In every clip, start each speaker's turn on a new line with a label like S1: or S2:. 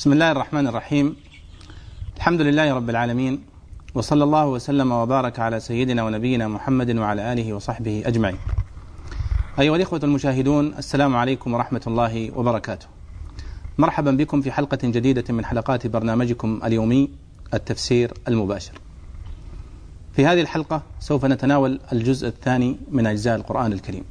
S1: بسم الله الرحمن الرحيم. الحمد لله رب العالمين، وصلى الله وسلم وبارك على سيدنا ونبينا محمد وعلى آله وصحبه أجمعين. أيها الإخوة المشاهدون، السلام عليكم ورحمة الله وبركاته. مرحبا بكم في حلقة جديدة من حلقات برنامجكم اليومي التفسير المباشر. في هذه الحلقة سوف نتناول الجزء الثاني من أجزاء القرآن الكريم،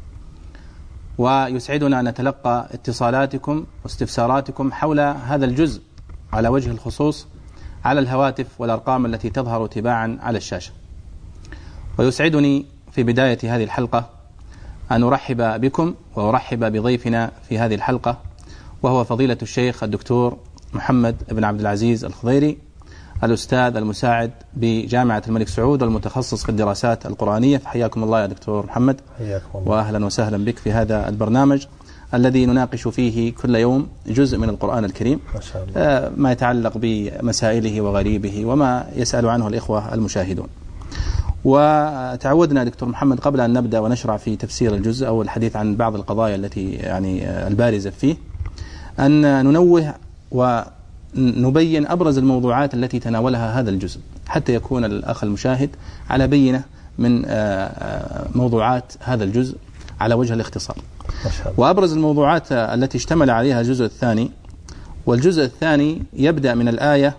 S1: ويسعدنا أن نتلقى اتصالاتكم واستفساراتكم حول هذا الجزء على وجه الخصوص على الهواتف والأرقام التي تظهر تباعا على الشاشة. ويسعدني في بداية هذه الحلقة أن أرحب بكم وأرحب بضيفنا في هذه الحلقة، وهو فضيلة الشيخ الدكتور محمد بن عبد العزيز الخضيري، الأستاذ المساعد بجامعة الملك سعود والمتخصص في الدراسات القرآنية. فحياكم الله يا دكتور محمد، وأهلا وسهلا بك في هذا البرنامج الذي نناقش فيه كل يوم جزء من القرآن الكريم، ما شاء الله، ما يتعلق بمسائله وغريبه وما يسأل عنه الإخوة المشاهدون. وتعودنا دكتور محمد قبل أن نبدأ ونشرع في تفسير الجزء أو الحديث عن بعض القضايا التي البارزة فيه أن ننوه ونبين أبرز الموضوعات التي تناولها هذا الجزء، حتى يكون الأخ المشاهد على بينة من موضوعات هذا الجزء على وجه الاختصار. وأبرز الموضوعات التي اشتمل عليها الجزء الثاني، والجزء الثاني يبدأ من الآية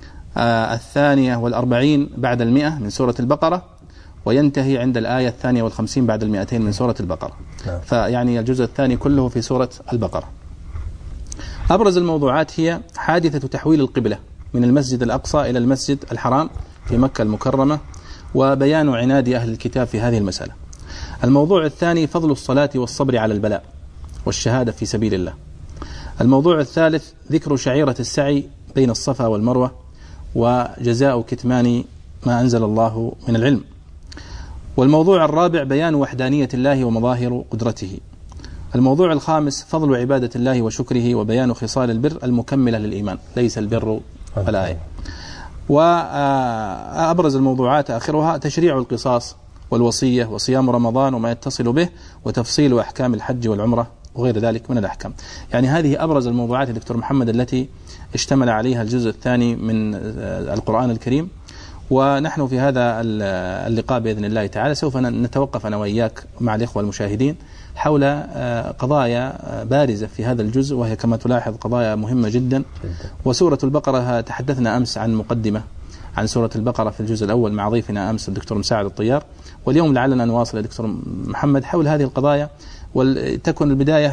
S1: 42 بعد 100 من سورة البقرة، وينتهي عند الآية 52 بعد 200 من سورة البقرة. فيعني الجزء الثاني كله في سورة البقرة. أبرز الموضوعات هي حادثة تحويل القبلة من المسجد الأقصى إلى المسجد الحرام في مكة المكرمة، وبيان عناد أهل الكتاب في هذه المسألة. الموضوع الثاني فضل الصلاة والصبر على البلاء والشهادة في سبيل الله. الموضوع الثالث ذكر شعيرة السعي بين الصفا والمروة وجزاء كتمان ما أنزل الله من العلم. والموضوع الرابع بيان وحدانية الله ومظاهر قدرته. الموضوع الخامس فضل عبادة الله وشكره وبيان خصال البر المكملة للإيمان، ليس البر الآية. وأبرز الموضوعات آخرها تشريع القصاص والوصية وصيام رمضان وما يتصل به، وتفصيل أحكام الحج والعمرة وغير ذلك من الأحكام. يعني هذه أبرز الموضوعات دكتور محمد التي اشتمل عليها الجزء الثاني من القرآن الكريم. ونحن في هذا اللقاء بإذن الله تعالى سوف نتوقف أنا وإياك مع الإخوة المشاهدين حول قضايا بارزة في هذا الجزء، وهي كما تلاحظ قضايا مهمة جدا. وسورة البقرة تحدثنا أمس عن مقدمة عن سورة البقرة في الجزء الأول مع ضيفنا أمس الدكتور مساعد الطيار، واليوم لعلنا نواصل يا دكتور محمد حول هذه القضايا، وتكون البداية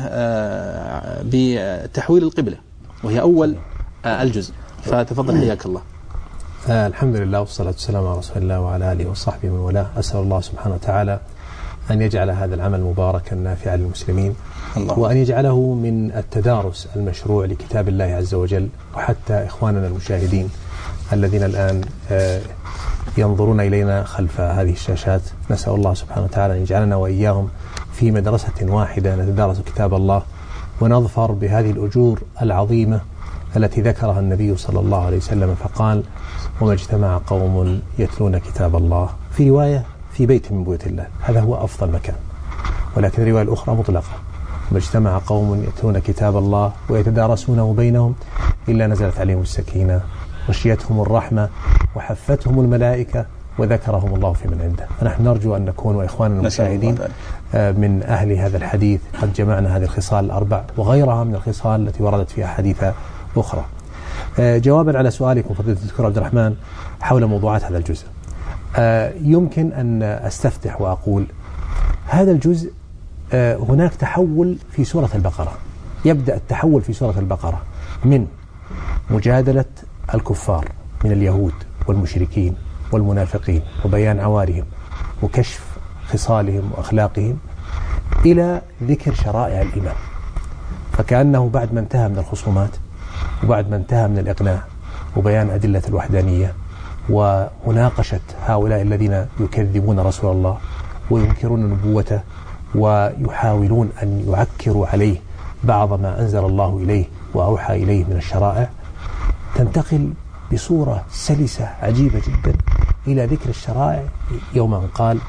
S1: بتحويل القبلة وهي أول الجزء. فتفضل حياك الله.
S2: الحمد لله والصلاة والسلام على رسول الله وعلى آله وصحبه ومن والاه. أسأل الله سبحانه وتعالى أن يجعل هذا العمل مباركا نافعا للمسلمين، وأن يجعله من التدارس المشروع لكتاب الله عز وجل، وحتى إخواننا المشاهدين الذين الآن ينظرون إلينا خلف هذه الشاشات، نسأل الله سبحانه وتعالى أن يجعلنا وإياهم في مدرسة واحدة نتدارس كتاب الله، ونظفر بهذه الأجور العظيمة التي ذكرها النبي صلى الله عليه وسلم فقال: وما اجتمع قوم يتلون كتاب الله، في رواية في بيت من بيوت الله، هذا هو أفضل مكان. ولكن الرواية الأخرى مطلقة: وما اجتمع قوم يتلون كتاب الله ويتدارسونه بينهم إلا نزلت عليهم السكينة غشيتهم الرحمة وحفتهم الملائكة وذكرهم الله في من عنده. فنحن نرجو أن نكون وإخواننا المشاهدين من أهل هذا الحديث قد جمعنا هذه الخصال الأربع وغيرها من الخصال التي وردت فيها حديث أخرى. جوابا على سؤالكم فضيلة الدكتور عبد الرحمن حول موضوعات هذا الجزء، يمكن أن أستفتح وأقول هذا الجزء هناك تحول في سورة البقرة. يبدأ التحول في سورة البقرة من مجادلة الكفار من اليهود والمشركين والمنافقين وبيان عوارهم وكشف خصالهم وأخلاقهم، إلى ذكر شرائع الإيمان. فكأنه بعد ما انتهى من الخصومات وبعد ما انتهى من الإقناع وبيان أدلة الوحدانية ومناقشة هؤلاء الذين يكذبون رسول الله وينكرون نبوته ويحاولون أن يعكروا عليه بعض ما أنزل الله إليه وأوحى إليه من الشرائع، تنتقل بصورة سلسة عجيبة جدا إلى ذكر الشرائع يوم أن قال: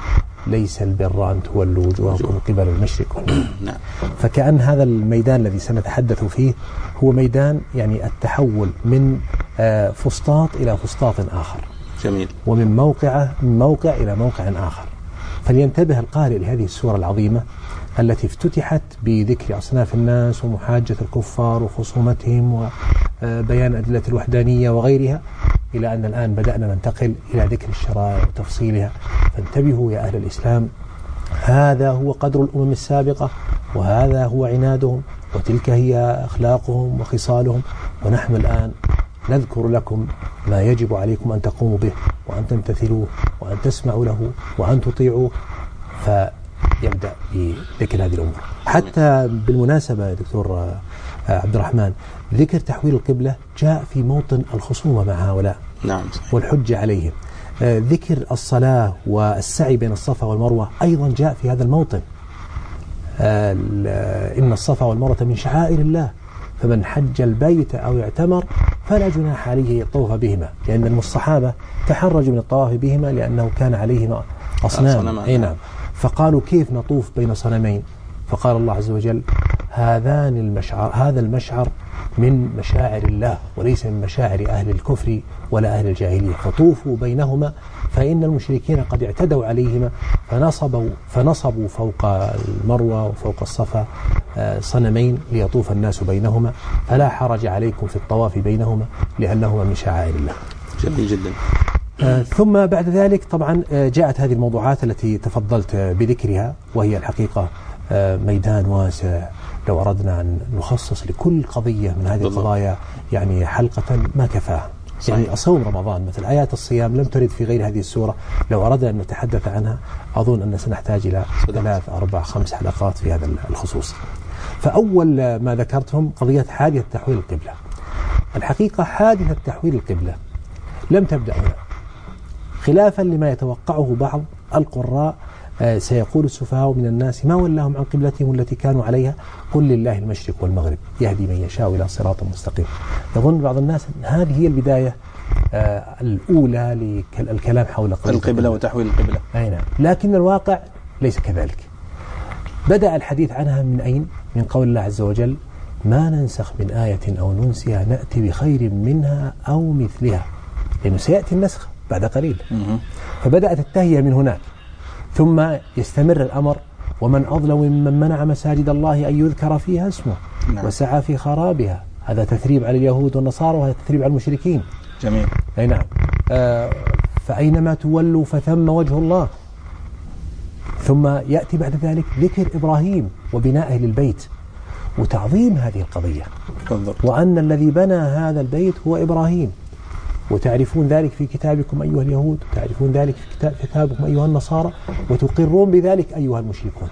S2: ليس البر أن تولوا وجوهكم قبل المشرق والمغرب.
S1: نعم.
S2: فكأن هذا الميدان الذي سنتحدث فيه هو ميدان يعني التحول من فسطاط إلى فسطاط آخر.
S1: جميل.
S2: ومن موقع إلى موقع آخر. فلينتبه القارئ لهذه السورة العظيمة التي افتتحت بذكر أصناف الناس ومحاجة الكفار وخصومتهم وبيان أدلة الوحدانية وغيرها، إلى أن الآن بدأنا ننتقل إلى ذكر الشرائع وتفصيلها. فانتبهوا يا أهل الإسلام، هذا هو قدر الأمم السابقة، وهذا هو عنادهم، وتلك هي أخلاقهم وخصالهم، ونحن الآن نذكر لكم ما يجب عليكم أن تقوموا به وأن تمتثلوه وأن تسمعوا له وأن تطيعوه. فيبدأ بذكر هذه الأمور. حتى بالمناسبة يا دكتور عبد الرحمن، ذكر تحويل القبلة جاء في موطن الخصومة مع هؤلاء.
S1: نعم.
S2: والحجة عليهم. ذكر الصلاة والسعي بين الصفا والمروة أيضا جاء في هذا الموطن. إن الصفا والمروة من شعائر الله، فمن حج البيت أو اعتمر فلا جناح عليه الطواف بهما، لأن الصحابة تحرجوا من الطواف بهما لأنه كان عليهما أصنام. أي نعم. فقالوا كيف نطوف بين صنمين؟ فقال الله عز وجل هذا المشعر من مشاعر الله وليس من مشاعر أهل الكفر ولا أهل الجاهلية، فطوفوا بينهما فإن المشركين قد اعتدوا عليهما فنصبوا فوق المروة وفوق الصفا صنمين ليطوف الناس بينهما، فلا حرج عليكم في الطواف بينهما لأنهما من شعائر الله.
S1: جميل جدا.
S2: ثم بعد ذلك طبعا جاءت هذه الموضوعات التي تفضلت بذكرها، وهي الحقيقة ميدان واسع. لو أردنا أن نخصص لكل قضية من هذه القضايا يعني حلقة ما كفاها. يعني أصوم رمضان مثل آيات الصيام لم ترد في غير هذه السورة، لو أردنا أن نتحدث عنها أظن أن سنحتاج إلى 3 4 5 حلقات في هذا الخصوص. فأول ما ذكرتهم قضية حادثة تحويل القبلة. الحقيقة حادثة تحويل القبلة لم تبدأ هنا، خلافا لما يتوقعه بعض القراء. سيقول السفهاء من الناس ما ولاهم عن قبلتهم التي كانوا عليها، قل لله المشرق والمغرب يهدي من يشاء إلى صراط مستقيم. يظن بعض الناس أن هذه هي البداية الأولى للكلام حول
S1: القبلة وتحويل القبلة.
S2: أي نعم. لكن الواقع ليس كذلك. بدأ الحديث عنها من أين؟ من قول الله عز وجل ما ننسخ من آية أو ننسها نأتي بخير منها أو مثلها، لأنه سيأتي النسخ بعد قليل. فبدأت التهيئة من هناك، ثم يستمر الأمر ومن أظلم ممن منع مساجد الله أن يذكر فيها اسمه وسعى في خرابها. هذا تثريب على اليهود والنصارى، وهذا تثريب على المشركين.
S1: جميل.
S2: أي نعم. فأينما تولوا فثم وجه الله. ثم يأتي بعد ذلك ذكر إبراهيم وبنائه للبيت وتعظيم هذه القضية، وأن الذي بنى هذا البيت هو إبراهيم، وتعرفون ذلك في كتابكم أيها اليهود، وتعرفون ذلك في كتابكم أيها النصارى، وتقرون بذلك أيها المشركون.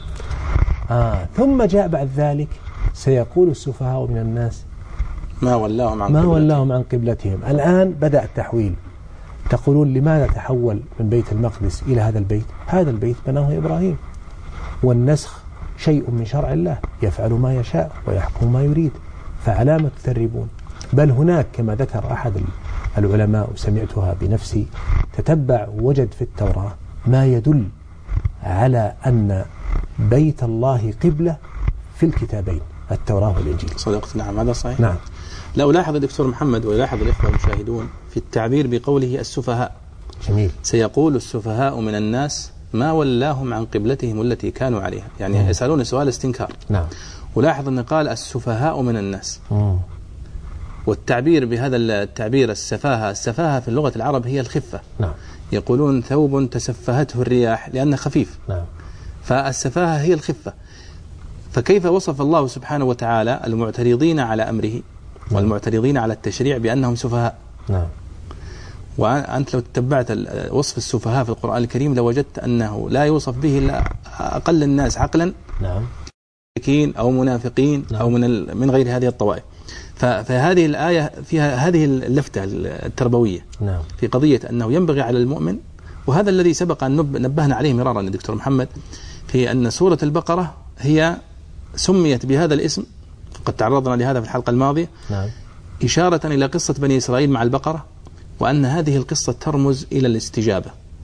S2: ثم جاء بعد ذلك سيقول السفهاء من الناس
S1: ما ولاهم
S2: عن قبلتهم. الآن بدأ التحويل. تقولون لماذا تحول من بيت المقدس إلى هذا البيت؟ هذا البيت بناه إبراهيم، والنسخ شيء من شرع الله يفعل ما يشاء ويحكم ما يريد، فعلامة تثربون. بل هناك كما ذكر أحد العلماء وسمعتها بنفسي، تتبع وجد في التوراة ما يدل على أن بيت الله قبلة في الكتابين التوراة والإنجيل.
S1: صدقت. نعم هذا صحيح.
S2: نعم.
S1: لا ألاحظ الدكتور محمد ويلاحظ الإخوة المشاهدون في التعبير بقوله السفهاء.
S2: جميل.
S1: سيقول السفهاء من الناس ما ولاهم عن قبلتهم التي كانوا عليها، يعني يسألون سؤال استنكار.
S2: نعم.
S1: ولاحظ أن قال السفهاء من الناس. والتعبير بهذا التعبير السفاهة في اللغة العرب هي الخفة.
S2: نعم.
S1: يقولون ثوب تسفهته الرياح لأنه خفيف.
S2: نعم.
S1: فالسفاهة هي الخفة. فكيف وصف الله سبحانه وتعالى المعترضين على أمره والمعترضين على التشريع بأنهم سفهاء؟
S2: نعم.
S1: وأنت لو تتبعت وصف السفهاء في القرآن الكريم لوجدت أنه لا يوصف به إلا أقل الناس عقلا.
S2: نعم.
S1: أو منافقين. نعم. أو من غير هذه الطوائف. فهذه الآية فيها هذه اللفتة التربوية.
S2: نعم.
S1: في قضية أنه ينبغي على المؤمن، وهذا الذي سبق أن نبهنا عليه مرارا الدكتور محمد، في أن سورة البقرة هي سميت بهذا الاسم، قد تعرضنا لهذا في الحلقة الماضية.
S2: نعم.
S1: إشارة إلى قصة بني إسرائيل مع البقرة، وأن هذه القصة ترمز إلى الاستجابة،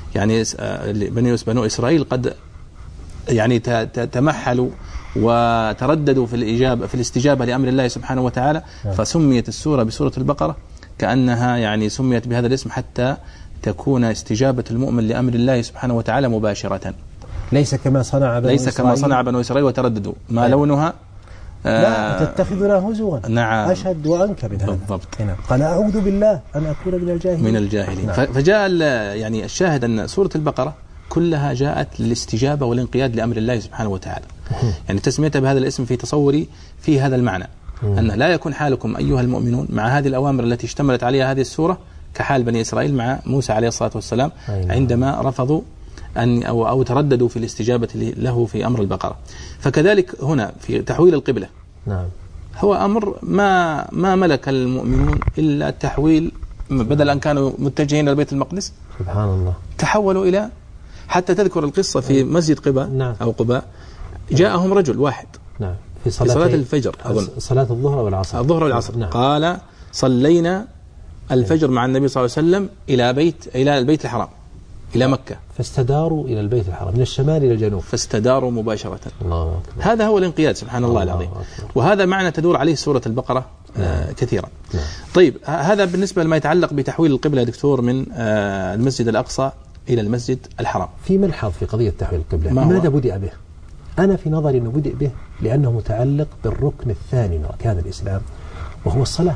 S1: يعني بنو إسرائيل قد يعني تمحلوا وترددوا في الاستجابة لأمر الله سبحانه وتعالى، فسميت السورة بسورة البقرة كأنها يعني سميت بهذا الاسم حتى تكون استجابة المؤمن لأمر الله سبحانه وتعالى مباشرة،
S2: ليس كما صنع بنو
S1: إسرائيل وترددوا ما لونها
S2: لا تتخذنا هزوا.
S1: نعم.
S2: أشهد وأنكر من هذا.
S1: بالضبط.
S2: قال أعوذ بالله أن أكون من الجاهلين.
S1: نعم. فجاء يعني الشاهد أن سورة البقرة كلها جاءت للاستجابة والانقياد لأمر الله سبحانه وتعالى. يعني تسميتها بهذا الاسم في تصوري في هذا المعنى، أن لا يكون حالكم أيها المؤمنون مع هذه الأوامر التي اشتملت عليها هذه السورة كحال بني إسرائيل مع موسى عليه الصلاة والسلام عندما رفضوا أو ترددوا في الاستجابة له في أمر البقرة. فكذلك هنا في تحويل القبلة،
S2: نعم،
S1: هو أمر ما ملك المؤمنون إلا التحويل، بدل أن كانوا متجهين إلى بيت المقدس
S2: سبحان الله
S1: تحولوا إلى، حتى تذكر القصة في مسجد قباء،
S2: نعم،
S1: أو قباء، جاءهم رجل واحد،
S2: نعم،
S1: في صلاة الفجر أظن،
S2: صلاة الظهر والعصر،
S1: نعم. قال صلينا الفجر مع النبي صلى الله عليه وسلم إلى البيت الحرام، إلى مكة،
S2: فاستداروا إلى البيت الحرام من الشمال إلى الجنوب،
S1: فاستداروا مباشرة.
S2: الله أكبر.
S1: هذا هو الانقياد سبحان الله العظيم. وهذا معنى تدور عليه سورة البقرة كثيرا. طيب هذا بالنسبة لما يتعلق بتحويل القبلة دكتور من المسجد الأقصى إلى المسجد الحرام.
S2: في ملحظ في قضية تحويل القبلة، لماذا بدأ به؟ أنا في نظري أنه بدأ به لأنه متعلق بالركن الثاني من أركان الإسلام وهو الصلاة،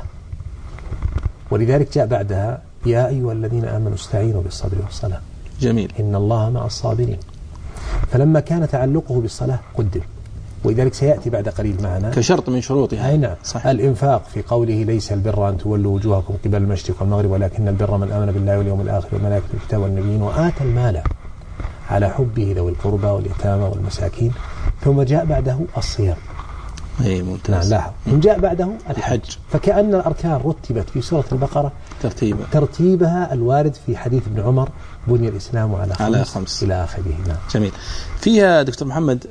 S2: ولذلك جاء بعدها يا أيها الذين آمنوا استعينوا بالصبر والصلاة،
S1: جميل،
S2: إن الله مع الصابرين. فلما كان تعلقه بالصلاة قدم، ولذلك سيأتي بعد قليل معنا
S1: كشرط من شروطها.
S2: أي نعم. الإنفاق في قوله ليس البر أن تولوا وجوهكم قبل المشرق والمغرب ولكن البر من آمن بالله واليوم الآخر والملائكة والكتاب والنبيين وآتى المال على حبه ذوي القربى واليتامى والمساكين. ثم جاء بعده الصيام.
S1: أي ممتاز.
S2: لاحظ. ثم جاء بعده الحج. فكأن الأركان رتبت في سورة البقرة ترتيبها الوارد في حديث ابن عمر بني الإسلام على خمس إلى آخره. نعم.
S1: جميل. فيها دكتور محمد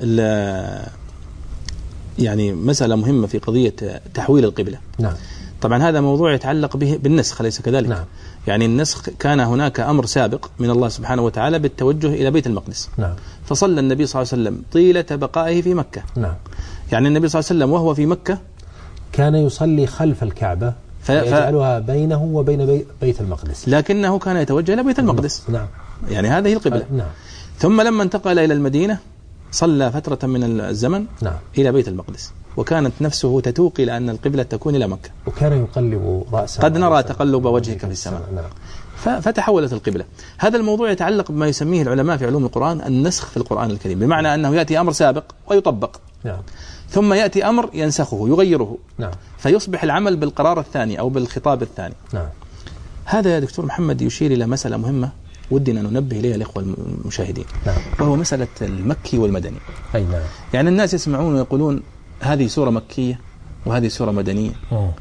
S1: يعني مسألة مهمة في قضية تحويل القبلة.
S2: نعم.
S1: طبعا هذا موضوع يتعلق به بالنسخ أليس كذلك؟
S2: نعم.
S1: يعني النسخ كان هناك أمر سابق من الله سبحانه وتعالى بالتوجه إلى بيت المقدس.
S2: نعم.
S1: فصلى النبي صلى الله عليه وسلم طيلة بقائه في مكة.
S2: نعم.
S1: يعني النبي صلى الله عليه وسلم وهو في مكة
S2: كان يصلي خلف الكعبة فيجعلها بينه وبين بيت المقدس،
S1: لكنه كان يتوجه إلى بيت المقدس.
S2: نعم.
S1: يعني هذه القبلة.
S2: نعم.
S1: ثم لما انتقل إلى المدينة صلى فترة من الزمن
S2: نعم.
S1: إلى بيت المقدس، وكانت نفسه تتوق إلى أن القبلة تكون إلى مكة،
S2: وكان يقلب رأسه
S1: قد نرى تقلب وجهك في السماء.
S2: نعم.
S1: فتحولت القبلة. هذا الموضوع يتعلق بما يسميه العلماء في علوم القرآن النسخ في القرآن الكريم، بمعنى أنه يأتي أمر سابق ويطبق.
S2: نعم.
S1: ثم يأتي أمر ينسخه يغيره.
S2: نعم.
S1: فيصبح العمل بالقرار الثاني أو بالخطاب الثاني.
S2: نعم.
S1: هذا يا دكتور محمد يشير إلى مسألة مهمة ودنا ننبه إليها الإخوة المشاهدين.
S2: نعم.
S1: وهو مسألة المكي والمدني.
S2: أي نعم.
S1: يعني الناس يسمعون ويقولون هذه سورة مكية وهذه سورة مدنية.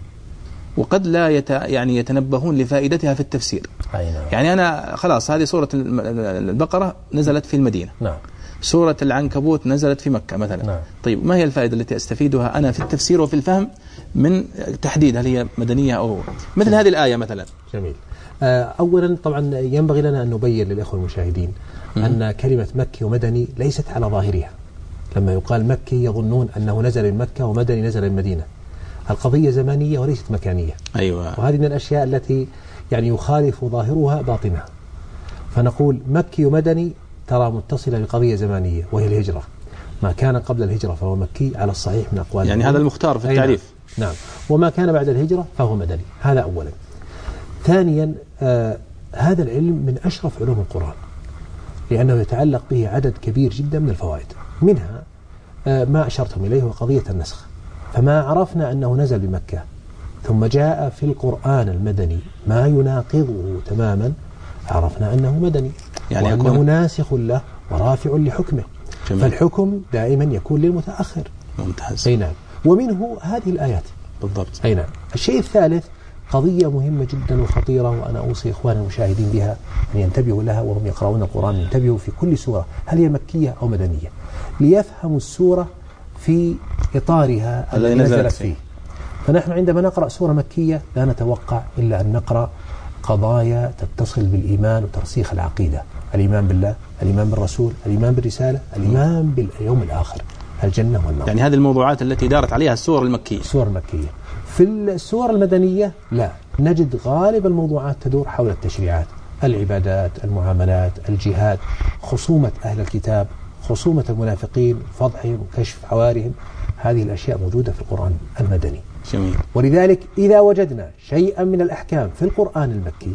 S1: وقد لا يتنبهون لفائدتها في التفسير.
S2: أي نعم.
S1: يعني أنا خلاص هذه سورة البقرة نزلت في المدينة.
S2: نعم.
S1: سورة العنكبوت نزلت في مكة مثلا.
S2: نعم.
S1: طيب ما هي الفائدة التي أستفيدها أنا في التفسير وفي الفهم من تحديد هل هي مدنية أو مثل هذه الآية مثلا؟
S2: جميل. أولا طبعا ينبغي لنا أن نبين للإخوة المشاهدين أن كلمة مكي ومدني ليست على ظاهرها. لما يقال مكي يظنون أنه نزل من مكة ومدني نزل من المدينة. القضية زمانية وليست مكانية.
S1: أيوة.
S2: وهذه من الأشياء التي يعني يخالف ظاهرها باطنها. فنقول مكي ومدني ترى متصلة بقضية زمانية وهي الهجرة. ما كان قبل الهجرة فهو مكي على الصحيح من أقوال
S1: يعني هذا المختار في التعريف.
S2: نعم. وما كان بعد الهجرة فهو مدني. هذا أولا. ثانيا هذا العلم من أشرف علوم القرآن لأنه يتعلق به عدد كبير جدا من الفوائد، منها ما أشرتم إليه وقضية النسخ. فما عرفنا أنه نزل بمكة ثم جاء في القرآن المدني ما يناقضه تماما عرفنا أنه مدني، يعني وأنه ناسخ له ورافع لحكمه. جميل. فالحكم دائما يكون للمتأخر.
S1: ممتاز.
S2: أي نعم. ومنه هذه الآيات.
S1: بالضبط.
S2: أي نعم. الشيء الثالث قضية مهمة جدا وخطيرة، وأنا أوصي إخواننا المشاهدين بها أن ينتبهوا لها وهم يقرؤون القرآن، ينتبهوا في كل سورة هل هي مكية أو مدنية ليفهموا السورة في إطارها الذي نزلت فيه. فنحن عندما نقرأ سورة مكية لا نتوقع إلا أن نقرأ قضايا تتصل بالإيمان وترسيخ العقيدة، الإيمان بالله، الإيمان بالرسول، الإيمان بالرسالة، الإيمان باليوم الآخر، الجنة والنار.
S1: يعني هذه الموضوعات التي دارت عليها السور المكية.
S2: السور المكية. في السور المدنية لا، نجد غالب الموضوعات تدور حول التشريعات، العبادات، المعاملات، الجهاد، خصومة أهل الكتاب، خصومة المنافقين، فضحهم وكشف عوارهم. هذه الأشياء موجودة في القرآن المدني.
S1: جميل.
S2: ولذلك إذا وجدنا شيئا من الأحكام في القرآن المكي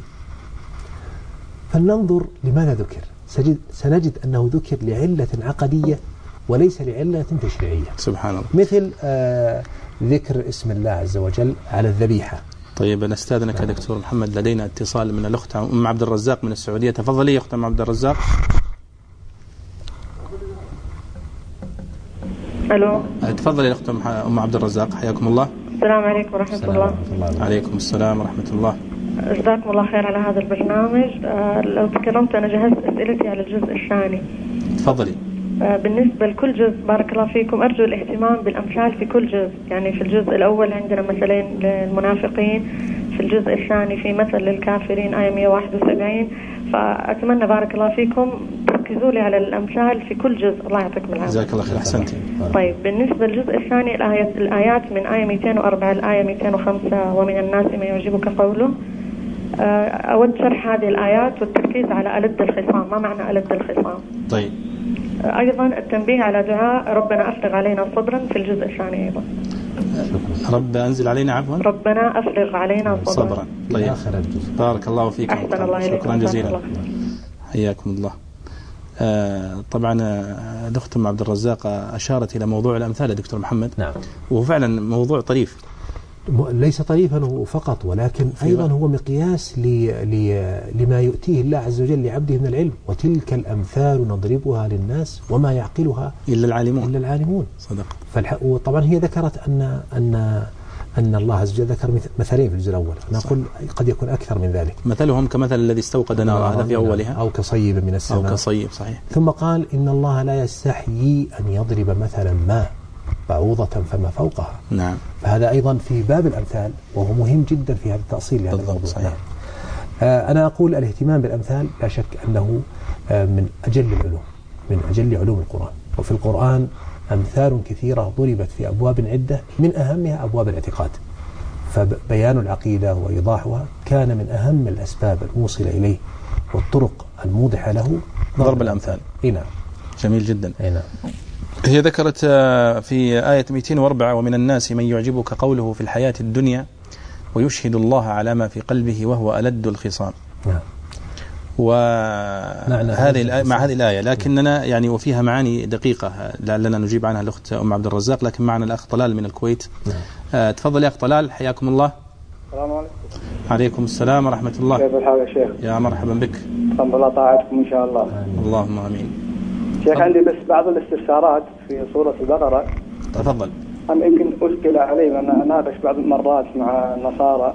S2: فلننظر لماذا ذكر. سنجد أنه ذكر لعلة عقدية وليس لعلة تشريعية.
S1: سبحان الله.
S2: مثل ذكر اسم الله عز وجل على الذبيحة.
S1: طيب نستأذنك يا دكتور محمد، لدينا اتصال من الأخت أم عبد الرزاق من السعودية. تفضلي يا أخت أم عبد الرزاق.
S3: الو.
S1: تفضلي يا أخت أم عبد الرزاق، حياكم الله.
S3: السلام عليكم ورحمة الله.
S1: عليكم السلام ورحمة الله.
S3: جزاكم الله خير على هذا البرنامج. لو تكرمت أنا جهزت أسئلتي على الجزء الثاني.
S1: تفضلي.
S3: بالنسبة لكل جزء بارك الله فيكم أرجو الاهتمام بالأمثال في كل جزء. يعني في الجزء الأول عندنا مثلين للمنافقين، في الجزء الثاني في مثل للكافرين آية 171. فأتمنى بارك الله فيكم تركزوا لي على الأمثال في كل جزء. الله يعطيكم العافية.
S1: جزاك الله خير. أحسنتي.
S3: طيب بالنسبة للجزء الثاني الآيات من آية 204 لآية 205 ومن الناس من يعجبك قوله. أود شرح هذه الآيات والتركيز على ألد الخصام. ما معنى ألد الخصام؟
S1: طيب.
S3: أيضا التنبيه على دعاء ربنا أفرغ علينا صبرا في الجزء الثاني أيضا.
S1: رب أنزل علينا عفوا.
S3: ربنا أفرغ علينا صبرا.
S1: طيب. بارك الله فيكم. شكرا جزيلا. حياكم الله. طبعا الأخت أم عبد الرزاق أشارت إلى موضوع الأمثال يا دكتور محمد.
S2: نعم.
S1: وهو فعلا موضوع طريف.
S2: ليس طريفا فقط، ولكن أيضا هو مقياس لما يؤتيه الله عز وجل لعبده من العلم. وتلك الأمثال نضربها للناس وما يعقلها
S1: إلا
S2: العالمون.
S1: صدق.
S2: وطبعا هي ذكرت أن الله عز وجل ذكر مثلين في الجزء الأول. نقول قد يكون أكثر من ذلك.
S1: مثلهم كمثل الذي استوقد نارا، هذا في أولها.
S2: أو كصيب من السماء.
S1: أو كصيب، صحيح.
S2: ثم قال إن الله لا يستحيي أن يضرب مثلا ما بعوضة فما فوقها.
S1: نعم.
S2: فهذا أيضا في باب الأمثال، وهو مهم جدا في هذا التأصيل لهذا الموضوع.
S1: صحيح.
S2: نعم. أنا أقول الاهتمام بالأمثال لا شك أنه من أجل العلوم، من أجل علوم القرآن. وفي القرآن أمثال كثيرة ضربت في أبواب عدة، من أهمها أبواب الاعتقاد. فبيان العقيدة وإيضاحها كان من أهم الأسباب الموصلة إليه والطرق الموضحة له
S1: ضرب الأمثال.
S2: نعم.
S1: جميل جدا.
S2: نعم.
S1: هي ذكرت في آية 204 ومن الناس من يعجبك قوله في الحياة الدنيا ويشهد الله على ما في قلبه وهو ألد الخصام.
S2: نعم.
S1: وهذه مع هذه الآية، لكننا يعني وفيها معاني دقيقة لعلنا نجيب عنها الأخت أم عبد الرزاق، لكن معنا الأخ طلال من الكويت.
S2: نعم.
S1: تفضل يا أخ طلال، حياكم الله.
S4: السلام عليكم.
S1: عليكم السلام ورحمة الله.
S4: كيف الحال يا شيخ؟
S1: يا مرحبا بك.
S4: الحمد لله طاعتكم إن شاء الله.
S1: اللهم آمين.
S4: شيخ عندي بس بعض الاستفسارات في سورة البقرة.
S1: تفضل.
S4: يمكن أشكل علي أن أناقش بعض المرات مع النصارى،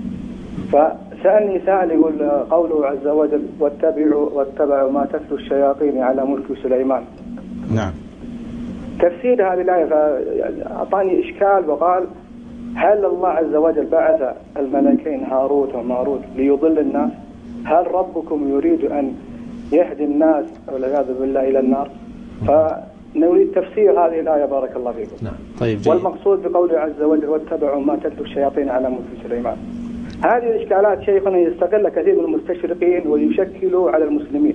S4: فسألني سائل يقول قوله عز وجل واتبعوا ما تتلو الشياطين على ملك سليمان.
S1: نعم.
S4: تفسير هذه الآية فأعطاني إشكال وقال هل الله عز وجل بعث الملكين هاروت وماروت ليضل الناس؟ هل ربكم يريد أن يهدي الناس والعياذ بالله إلى النار؟ فنريد تفسير هذه الآية بارك الله فيكم.
S2: نعم.
S1: طيب.
S4: والمقصود بقوله عز وجل واتبعوا ما تتلو الشياطين على ملك سليمان. هذه الإشكالات شيخنا يستغل كثير من المستشرقين ويشكلوا على المسلمين،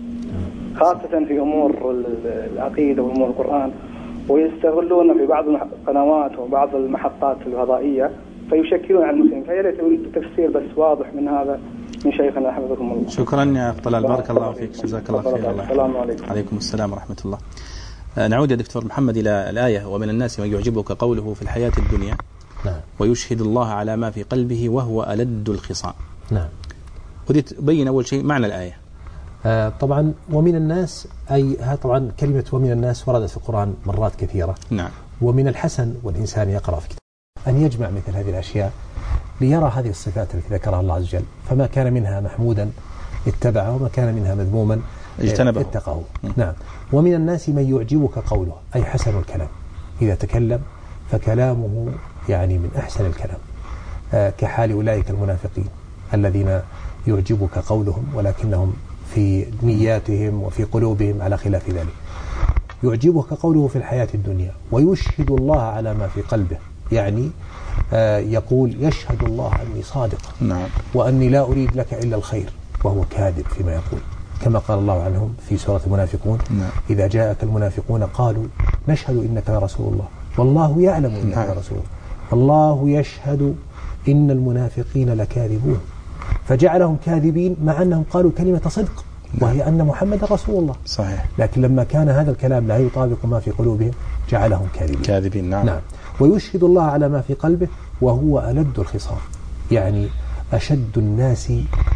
S4: خاصة في أمور العقيدة وأمور القرآن، ويستغلون في بعض القنوات وبعض المحطات الفضائية فيشكلون على المسلمين. فيا ريت تفسير بس واضح من هذا من شيخنا حفظكم الله.
S1: شكرا يا طلال، بارك الله فيك، جزاك الله خير.
S4: السلام عليكم.
S1: عليكم السلام ورحمة الله. نعود يا دكتور محمد إلى الآية ومن الناس من يعجبك قوله في الحياة الدنيا.
S2: نعم.
S1: ويشهد الله على ما في قلبه وهو ألد الخصام.
S2: نعم.
S1: ودي تبين أول شيء معنى الآية.
S2: طبعا ومن الناس طبعا كلمة ومن الناس وردت في القرآن مرات كثيرة.
S1: نعم.
S2: ومن الحسن والإنسان يقرأ في كتاب أن يجمع مثل هذه الأشياء ليرى هذه الصفات التي ذكرها الله عز وجل، فما كان منها محمودا اتبعه وما كان منها مذموما
S1: اجتنبه
S2: اتقاه. نعم. ومن الناس من يعجبك قوله أي حسن الكلام، إذا تكلم فكلامه يعني من أحسن الكلام، كحال أولئك المنافقين الذين يعجبك قولهم ولكنهم في نياتهم وفي قلوبهم على خلاف ذلك. يعجبك قوله في الحياة الدنيا ويشهد الله على ما في قلبه، يعني يقول يشهد الله أني صادق وأني لا أريد لك إلا الخير، وهو كاذب فيما يقول، كما قال الله عنهم في سورة المنافقون إذا جاءك المنافقون قالوا نشهد إنك لرسول الله والله يعلم إنك لرسول الله يشهد إن المنافقين لكاذبون، فجعلهم كاذبين مع أنهم قالوا كلمة صدق وهي أن محمد رسول الله.
S1: صحيح.
S2: لكن لما كان هذا الكلام لا يطابق ما في قلوبهم جعلهم كاذبين.
S1: نعم.
S2: ويشهد الله على ما في قلبه وهو ألد الخصام، يعني أشد الناس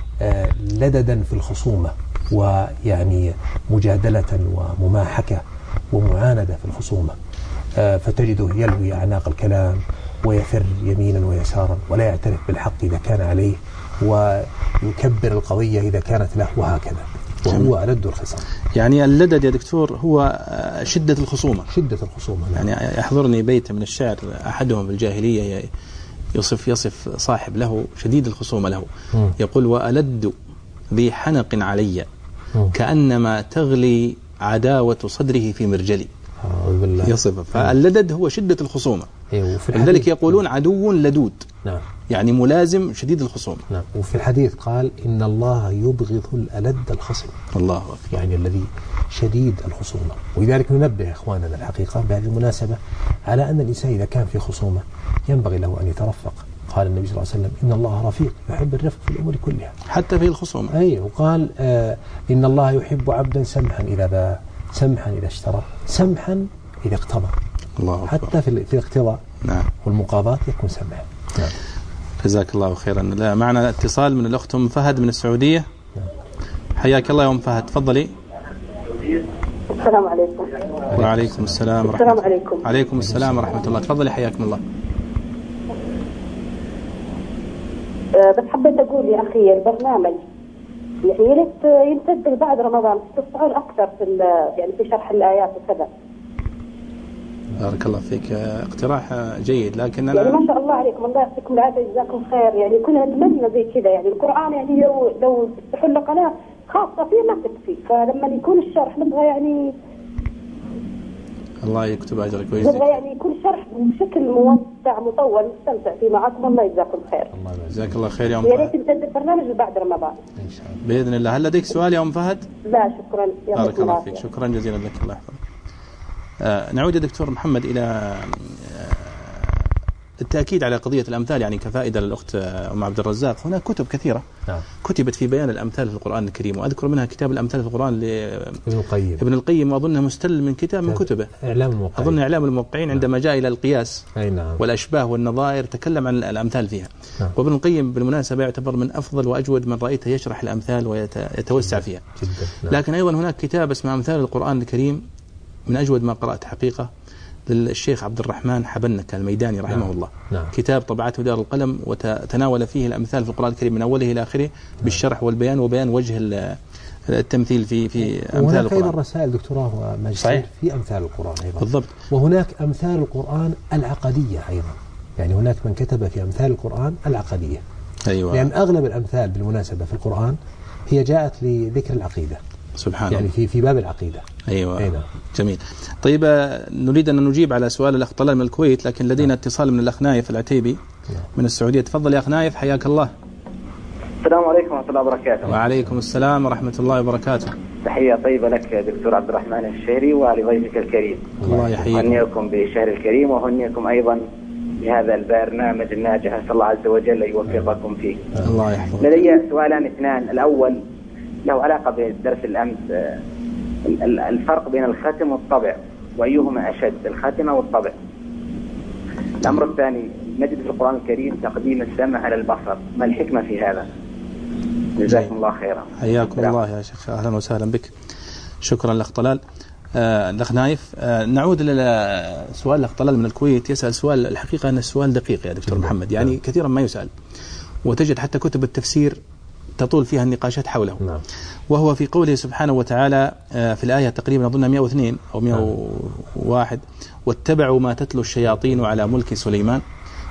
S2: لددا في الخصومة، ويعني مجادلة ومماحكة ومعاندة في الخصومة، فتجده يلوي أعناق الكلام ويفر يمينا ويسارا ولا يعترف بالحق إذا كان عليه، ويكبر القضية إذا كانت له، وهكذا، وهو ألد الخصام.
S1: يعني اللدد يا دكتور هو شدة الخصومة.
S2: نعم.
S1: يعني يحضرني بيت من الشعر أحدهم في الجاهلية يصف صاحب له شديد الخصومة له، يقول وألد ذي حنق علي كأنما تغلي عداوة صدره في مرجلي. يصف. فاللدد هو شدة الخصومة، لذلك يقولون عدو لدود.
S2: نعم.
S1: يعني ملازم شديد الخصومة.
S2: نعم. وفي الحديث قال إن الله يبغض الألد الخصم.
S1: الله أكبر.
S2: يعني الذي شديد الخصومة. ولذلك ننبه إخواننا الحقيقة بهذه المناسبة على أن الإنسان إذا كان في خصومة ينبغي له أن يترفق. قال النبي صلى الله عليه وسلم إن الله رفيق يحب الرفق في الأمور كلها
S1: حتى في الخصومة.
S2: أي. وقال إن الله يحب عبدا سمحا إذا باع، سمحا إذا اشترى، سمحا إذا اقتضى.
S1: الله أكبر.
S2: حتى في الاقتضاء
S1: نعم.
S2: والمقاضاة يكون سمحا. نعم.
S1: جزاك الله خيرا. لا معنا اتصال من الأخت أم فهد من السعودية. حياك الله يا أم فهد، تفضلي.
S3: السلام عليكم.
S1: وعليكم السلام ورحمة الله.
S3: السلام عليكم.
S1: عليكم السلام ورحمة الله، تفضلي حياكم الله.
S3: بس حبيت أقول يا أخي البرنامج يعني يا ريت يمتد بعد رمضان، تستفعل أكثر يعني في شرح الآيات وكذا.
S1: بارك الله فيك، اقتراح جيد، لكن أنا
S3: يعني ما شاء الله عليكم، الله يعطيكم العافية، جزاكم خير. يعني كنا نتمنى زي كذا، يعني القرآن يعني لو تفتحوا له قناة خاصة فيه ما تكفي، فلما يكون الشرح نبغى يعني
S1: الله يكتب أجرك ويجزيك.
S3: نبغى يعني يكون الشرح بشكل موسع مطول نستمتع فيه معكم، الله يجزاكم خير.
S1: جزاك الله خير يا أم
S3: فهد.
S1: فهد.
S3: يا ريت يمتد البرنامج بعد رمضان
S2: إن شاء الله
S1: بإذن الله. هل لديك سؤال يا أم فهد؟
S3: لا شكرا.
S1: بارك الله فيك، شكرا جزيلا لك، الله يحفظك. نعود يا دكتور محمد إلى التأكيد على قضية الأمثال، يعني كفائدة للأخت أم عبد الرزاق. هناك كتب كثيرة كتبت في بيان الأمثال في القرآن الكريم، وأذكر منها كتاب الأمثال في القرآن لابن القيم، وأظنه مستل من كتاب من كتبه أظن إعلام الموقعين، عندما جاء إلى القياس والأشباه والنظائر تكلم عن الأمثال فيها. وابن القيم بالمناسبة يعتبر من أفضل وأجود من رأيته يشرح الأمثال ويتوسع فيها. لكن أيضا هناك كتاب اسمه أمثال القرآن الكريم من أجود ما قرأت حقيقة، للشيخ عبد الرحمن حبنك الميداني رحمه الله. كتاب طبعته دار القلم، وتناول فيه الأمثال في القرآن الكريم من أوله إلى آخره بالشرح والبيان وبيان وجه التمثيل في أمثال
S2: القرآن.
S1: القرآن.
S2: وهناك رسائل دكتوراه وماجستير في أمثال القرآن أيضا.
S1: بالضبط.
S2: وهناك أمثال القرآن العقدية أيضا، يعني هناك من كتب في أمثال القرآن العقدية.
S1: أيوة.
S2: لأن أغلب الأمثال بالمناسبة في القرآن هي جاءت لذكر العقيدة،
S1: سبحان
S2: يعني في باب العقيدة.
S1: أيوة.
S2: أينا.
S1: جميل. طيب نريد أن نجيب على سؤال الأخ طلال من الكويت، لكن لدينا اتصال من الأخ نايف العتيبي من السعودية. تفضل يا أخ نايف، حياك الله.
S5: السلام عليكم ورحمة الله وبركاته.
S1: وعليكم السلام ورحمة الله وبركاته.
S5: تحية طيبة لك دكتور عبد الرحمن الشهري ولضيفك الكريم.
S1: الله يحييكم.
S5: أهنيكم بالشهر الكريم وأهنيكم أيضا بهذا البرنامج الناجح، أسأل الله عز وجل يوفقكم فيه.
S1: الله يحفظك.
S5: لدي سؤالان اثنان. الأول له علاقة بدرس الأمس، الفرق بين الختم والطبع، وأيهما أشد، الختم أو الطبع؟ الأمر الثاني، نجد في القرآن الكريم تقديم السمع على البصر، ما الحكمة في هذا؟ جزاكم الله خيرا.
S1: حياكم الله يا شيخ، أهلا وسهلا بك. شكرا الأخ طلال. الأخ نايف، نعود إلى سؤال الأخ طلال من الكويت، يسأل سؤال الحقيقة أن السؤال دقيق يا دكتور محمد، يعني كثيرا ما يسأل، وتجد حتى كتب التفسير تطول فيها النقاشات حوله. وهو في قوله سبحانه وتعالى في الآية تقريبا أظن 102 أو 101: واتبعوا ما تتلو الشياطين على ملك سليمان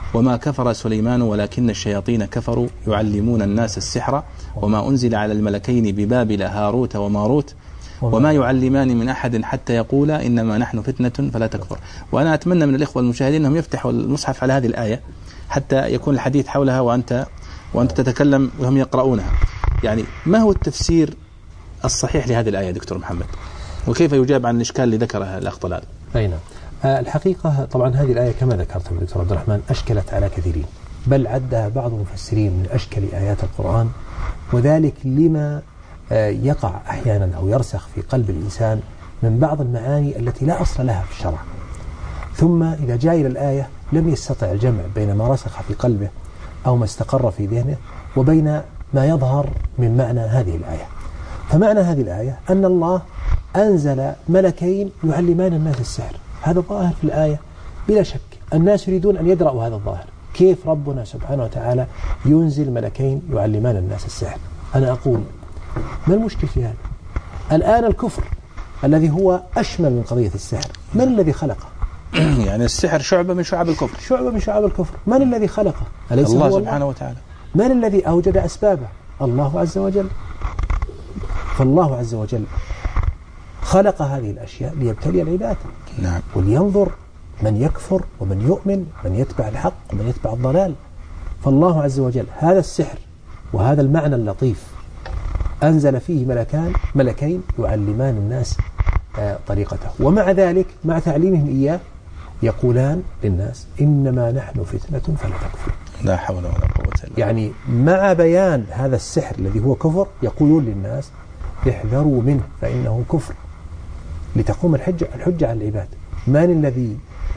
S1: وما كفر سليمان ولكن الشياطين كفروا يعلمون الناس السحر وما أنزل على الملكين ببابل هاروت وماروت وما يعلمان من أحد حتى يقولا إنما نحن فتنة فلا تكفر. وأنا أتمنى من الإخوة المشاهدين أنهم يفتحوا المصحف على هذه الآية حتى يكون الحديث حولها وأنت تتكلم وهم يقرؤونها. يعني ما هو التفسير الصحيح لهذه الآية دكتور محمد، وكيف يجاب عن الإشكال اللي ذكرها الأخ طلال؟
S2: أي نعم. الحقيقة طبعا هذه الآية كما ذكرت دكتور عبد الرحمن أشكلت على كثيرين، بل عدها بعض المفسرين من أشكل آيات القرآن، وذلك لما يقع أحيانا أو يرسخ في قلب الإنسان من بعض المعاني التي لا أصل لها في الشرع، ثم إذا جاء إلى الآية لم يستطع الجمع بين ما رسخ في قلبه أو ما استقر في ذهنه وبين ما يظهر من معنى هذه الآية. فمعنى هذه الآية أن الله أنزل ملكين يعلمان الناس السحر، هذا ظاهر في الآية بلا شك. الناس يريدون أن يدرأوا هذا الظاهر، كيف ربنا سبحانه وتعالى ينزل ملكين يعلمان الناس السحر؟ أنا أقول ما المشكل في هذا؟ الآن الكفر الذي هو أشمل من قضية السحر من الذي خلقه؟
S1: يعني السحر شعبة من شعب الكفر،
S2: شعبة من شعب الكفر. من الذي خلقه؟ أليس
S1: الله
S2: هو
S1: سبحانه وتعالى.
S2: من الذي أوجد أسبابه؟ الله عز وجل. فالله عز وجل خلق هذه الأشياء ليبتلي العباد،
S1: نعم،
S2: ولينظر من يكفر ومن يؤمن، من يتبع الحق ومن يتبع الضلال. فالله عز وجل هذا السحر وهذا المعنى اللطيف أنزل فيه ملكين يعلمان الناس طريقته، ومع ذلك مع تعليمهم إياه يقولان للناس إنما نحن فتنة فلا تكفر.
S1: لا حول ولا قوة إلا بالله.
S2: يعني مع بيان هذا السحر الذي هو كفر يقولون للناس احذروا منه فإنه كفر، لتقوم الحجة على العباد. من الذي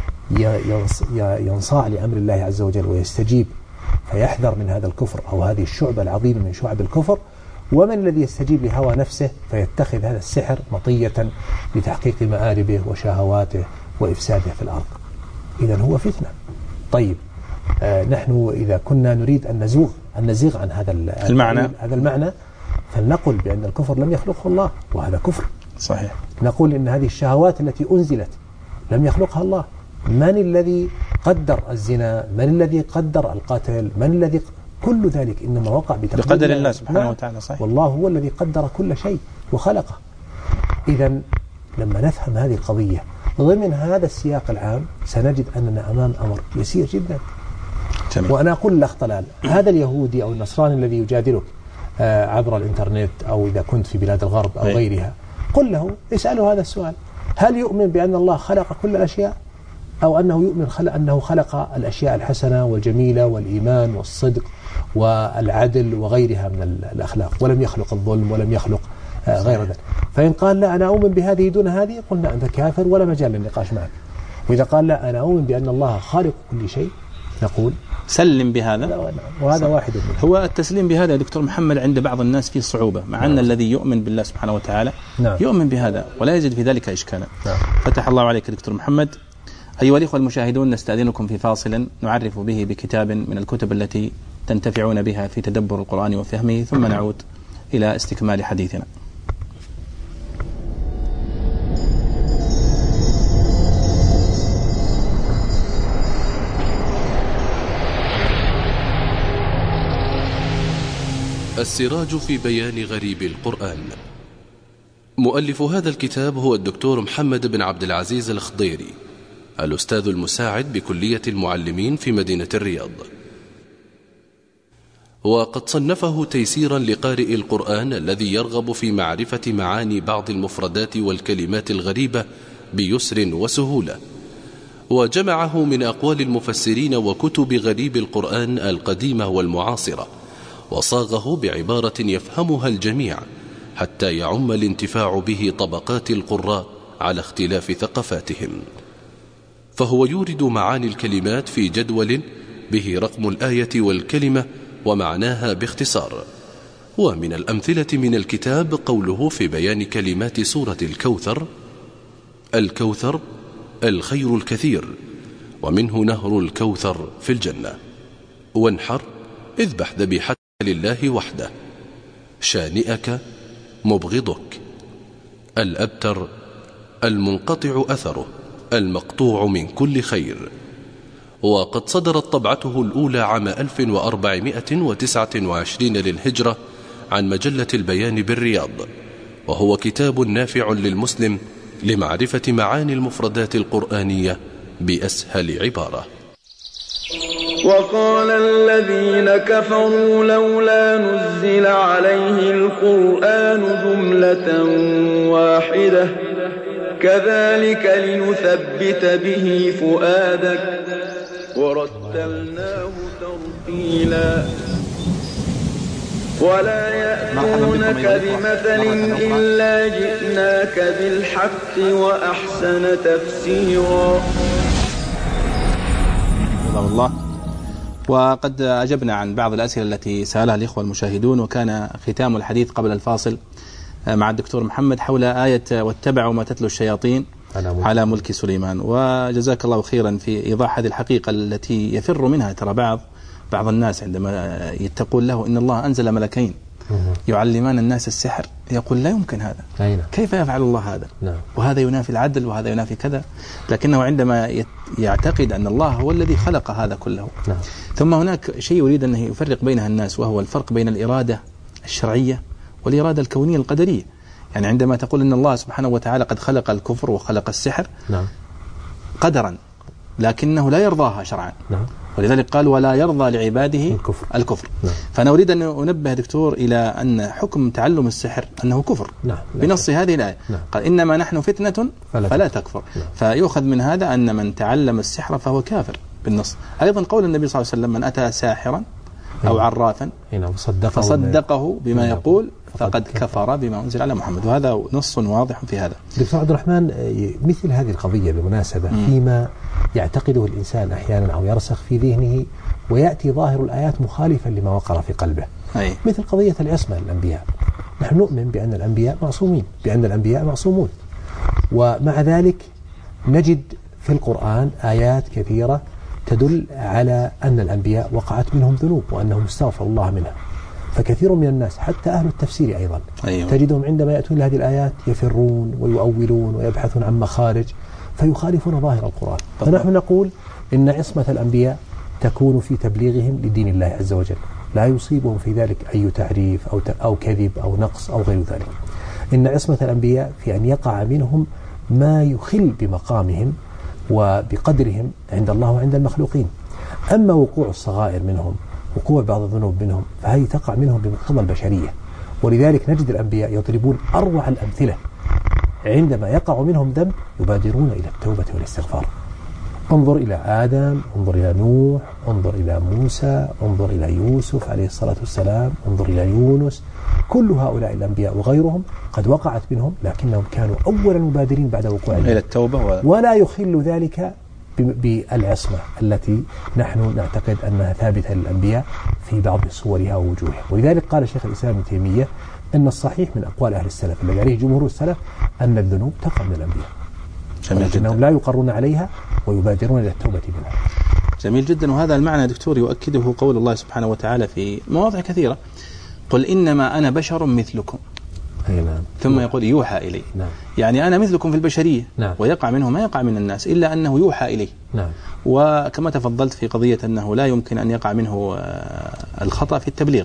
S2: ينصاع لأمر الله عز وجل ويستجيب فيحذر من هذا الكفر أو هذه الشعبة العظيمة من شعب الكفر؟ ومن الذي يستجيب لهوى نفسه فيتخذ هذا السحر مطية لتحقيق مآربه وشهواته وإفساده في الأرض؟ إذن هو فتنة. طيب نحن إذا كنا نريد أن نزيغ عن هذا المعنى فلنقل بأن الكفر لم يخلقه الله، وهذا كفر
S1: صحيح.
S2: نقول إن هذه الشهوات التي أنزلت لم يخلقها الله. من الذي قدر الزنا؟ من الذي قدر القتل؟ من الذي كل ذلك إنما وقع
S1: بقدر الله سبحانه وتعالى. صحيح.
S2: والله هو الذي قدر كل شيء وخلقه. إذن لما نفهم هذه القضية ضمن هذا السياق العام سنجد أننا أمام أمر يسير جدا.
S1: تمام.
S2: وأنا أقول لأخ طلال، هذا اليهودي أو النصراني الذي يجادلك عبر الإنترنت أو إذا كنت في بلاد الغرب أو غيرها، قل له، اسأله هذا السؤال: هل يؤمن بأن الله خلق كل الأشياء، أو أنه يؤمن أنه خلق الأشياء الحسنة والجميلة والإيمان والصدق والعدل وغيرها من الأخلاق، ولم يخلق الظلم ولم يخلق غير ذلك؟ فإن قال لا أنا أؤمن بهذه دون هذه، قلنا أنت كافر ولا مجال للنقاش معك. وإذا قال لا أنا أؤمن بأن الله خالق كل شيء، نقول
S1: سلم بهذا.
S2: وهذا واحد منه.
S1: هو التسليم بهذا يا دكتور محمد عند بعض الناس فيه صعوبة، مع أن الذي يؤمن بالله سبحانه وتعالى يؤمن بهذا ولا يجد في ذلك إشكالا. فتح الله عليك دكتور محمد. أيها الإخوة المشاهدون، نستأذنكم في فاصل نعرف به بكتاب من الكتب التي تنتفعون بها في تدبر القرآن وفهمه، ثم نعود إلى استكمال حديثنا.
S6: السراج في بيان غريب القرآن. مؤلف هذا الكتاب هو الدكتور محمد بن عبد العزيز الخضيري، الأستاذ المساعد بكلية المعلمين في مدينة الرياض، وقد صنفه تيسيرا لقارئ القرآن الذي يرغب في معرفة معاني بعض المفردات والكلمات الغريبة بيسر وسهولة، وجمعه من أقوال المفسرين وكتب غريب القرآن القديمة والمعاصرة، وصاغه بعبارة يفهمها الجميع حتى يعم الانتفاع به طبقات القراء على اختلاف ثقافاتهم. فهو يورد معاني الكلمات في جدول به رقم الآية والكلمة ومعناها باختصار. ومن الأمثلة من الكتاب قوله في بيان كلمات سورة الكوثر: الكوثر الخير الكثير، ومنه نهر الكوثر في الجنة. وانحر اذبح ذبيحة لله وحده، شانئك مبغضك. الأبتر المنقطع أثره، المقطوع من كل خير. وقد صدرت طبعته الأولى عام 1429 للهجرة عن مجلة البيان بالرياض، وهو كتاب نافع للمسلم لمعرفة معاني المفردات القرآنية بأسهل عبارة.
S7: وقال الذين كفروا لولا نزل عليه القرآن جملة واحدة كذلك لنثبت به فؤادك ورتلناه ترتيلا ولا يأتونك بمثل إلا جئناك بالحق وأحسن تفسيرا.
S1: الله. وقد أجبنا عن بعض الأسئلة التي سألها الإخوة المشاهدون، وكان ختام الحديث قبل الفاصل مع الدكتور محمد حول آية واتبعوا ما تتلو الشياطين على ملك سليمان. وجزاك الله خيرا في إيضاح هذه الحقيقة التي يفر منها ترى بعض الناس عندما يتقول له إن الله أنزل ملكين يعلمان الناس السحر، يقول لا يمكن هذا، كيف يفعل الله هذا؟ وهذا ينافي العدل وهذا ينافي كذا. لكنه عندما يعتقد أن الله هو الذي خلق هذا كله. ثم هناك شيء يريد أن يفرق بينها الناس، وهو الفرق بين الإرادة الشرعية والإرادة الكونية القدرية. يعني عندما تقول أن الله سبحانه وتعالى قد خلق الكفر وخلق السحر قدرا، لكنه لا يرضاها شرعا. ولذلك قال ولا يرضى لعباده الكفر. فأنا أريد أن أنبه دكتور إلى أن حكم تعلم السحر أنه كفر بنص هذه الآية. قال إنما نحن فتنة فلا تكفر. فيؤخذ من هذا أن من تعلم السحر فهو كافر بالنص. أيضا قول النبي صلى الله عليه وسلم من أتى ساحرا أو عرافا فصدقه بما يقول فقد كفر بما أنزل على محمد. وهذا نص واضح في هذا.
S2: دكتور عبد الرحمن، مثل هذه القضية بمناسبة فيما يعتقده الإنسان أحيانا أو يرسخ في ذهنه ويأتي ظاهر الآيات مخالفا لما وقر في قلبه، مثل قضية العصمة للأنبياء. نحن نؤمن بأن الأنبياء معصومين، بأن الأنبياء معصومون، ومع ذلك نجد في القرآن آيات كثيرة تدل على أن الأنبياء وقعت منهم ذنوب وأنهم استغفروا الله منها. فكثير من الناس حتى أهل التفسير أيضا تجدهم عندما يأتون لهذه الآيات يفرون ويؤولون ويبحثون عن مخارج فيخالفون ظاهر القرآن. فنحن نقول إن عصمة الأنبياء تكون في تبليغهم لدين الله عز وجل، لا يصيبهم في ذلك أي تعريف أو كذب أو نقص أو غير ذلك. إن عصمة الأنبياء في أن يقع منهم ما يخل بمقامهم وبقدرهم عند الله وعند المخلوقين. أما وقوع الصغائر منهم، وقوع بعض الذنوب منهم، فهذه تقع منهم بمقتضى البشرية. ولذلك نجد الأنبياء يضربون أروع الأمثلة، عندما يقع منهم ذنب يبادرون إلى التوبة والاستغفار. انظر إلى آدم، انظر إلى نوح، انظر إلى موسى، انظر إلى يوسف عليه الصلاة والسلام، انظر إلى يونس. كل هؤلاء الأنبياء وغيرهم قد وقعت منهم، لكنهم كانوا أول المبادرين بعد وقوعهم
S1: إلى التوبة
S2: ولا يخل ذلك بالعصمة التي نحن نعتقد أنها ثابتة للأنبياء في بعض صورها ووجوهها. ولذلك قال شيخ الإسلام ابن تيمية أن الصحيح من أقوال أهل السلف الذي عليه جمهور السلف أن الذنوب تقع من الأنبياء، لكنهم لا يقرون عليها ويبادرون إلى التوبة منها.
S1: جميل جدا. وهذا المعنى دكتور يؤكده قول الله سبحانه وتعالى في مواضع كثيرة: قل إنما أنا بشر مثلكم. ثم يقول يوحى إلي. يعني أنا مثلكم في البشرية. ويقع منه ما يقع من الناس إلا أنه يوحى إليه. وكما تفضلت في قضية أنه لا يمكن أن يقع منه الخطأ في التبليغ.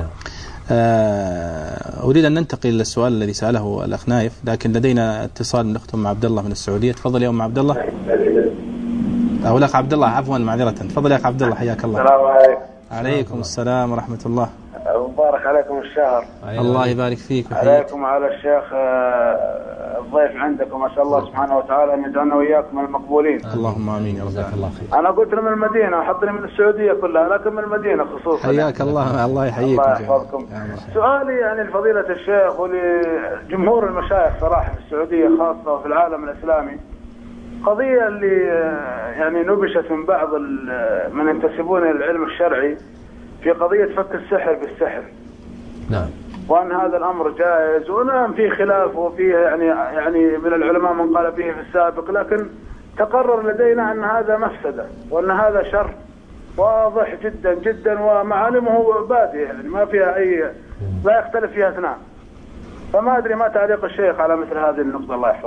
S1: أريد أن ننتقل للسؤال الذي سأله الأخ نايف، لكن لدينا اتصال نختم مع عبد الله من السعودية. تفضل يا أم عبد الله. أو الأخ عبد الله، عفوا معذرة. تفضل يا أخ عبد الله، حياك الله.
S8: السلام عليكم.
S1: عليكم السلام ورحمة الله.
S8: مبارك عليكم الشهر.
S1: الله يبارك فيك.
S8: عليكم وعلى الشيخ الضيف عندكم، أسأل الله سبحانه وتعالى أن يجعلنا وإياكم المقبولين.
S1: اللهم آمين يا رب.
S2: الله خير.
S8: أنا قلت من المدينة وحطني من السعودية كلها، لكن من المدينة خصوصا.
S1: حياك الله. الله يحييكم.
S8: الله يحفظكم. سؤالي يعني لفضيلة الشيخ ولجمهور المشايخ صراحة في السعودية خاصة وفي العالم الإسلامي، قضية اللي يعني نبشت من بعض من ينتسبون إلى العلم الشرعي في قضية فك السحر بالسحر.
S2: نعم.
S8: وأن هذا الأمر جائز، ونعم فيه خلاف وفيه يعني من العلماء من قال به في السابق، لكن تقرر لدينا أن هذا مفسدة وأن هذا شر واضح جدا جدا ومعالمه بادية، يعني ما فيها لا يختلف فيها اثنان. فما أدري ما تعليق الشيخ على مثل هذه النقطة، الله يحفظكم.